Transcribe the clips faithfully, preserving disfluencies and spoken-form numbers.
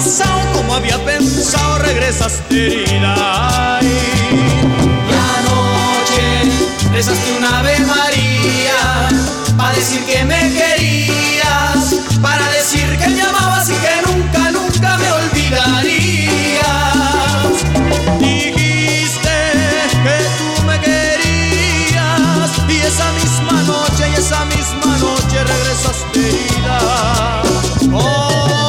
pasado como había pensado, regresaste herida. Ay. Y anoche rezaste una Ave María para decir que me querías, para decir que me amabas y que nunca, nunca me olvidarías. Dijiste que tú me querías y esa misma noche, y esa misma noche regresaste herida. Oh.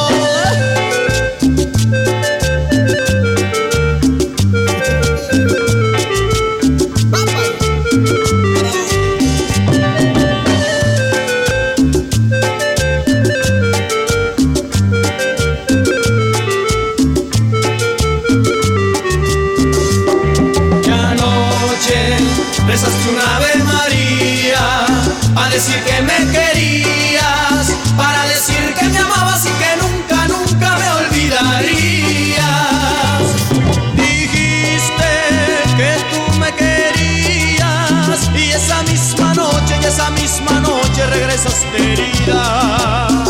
Rezaste una Ave María para decir que me querías, para decir que me amabas y que nunca, nunca me olvidarías. Dijiste que tú me querías y esa misma noche, y esa misma noche regresaste herida.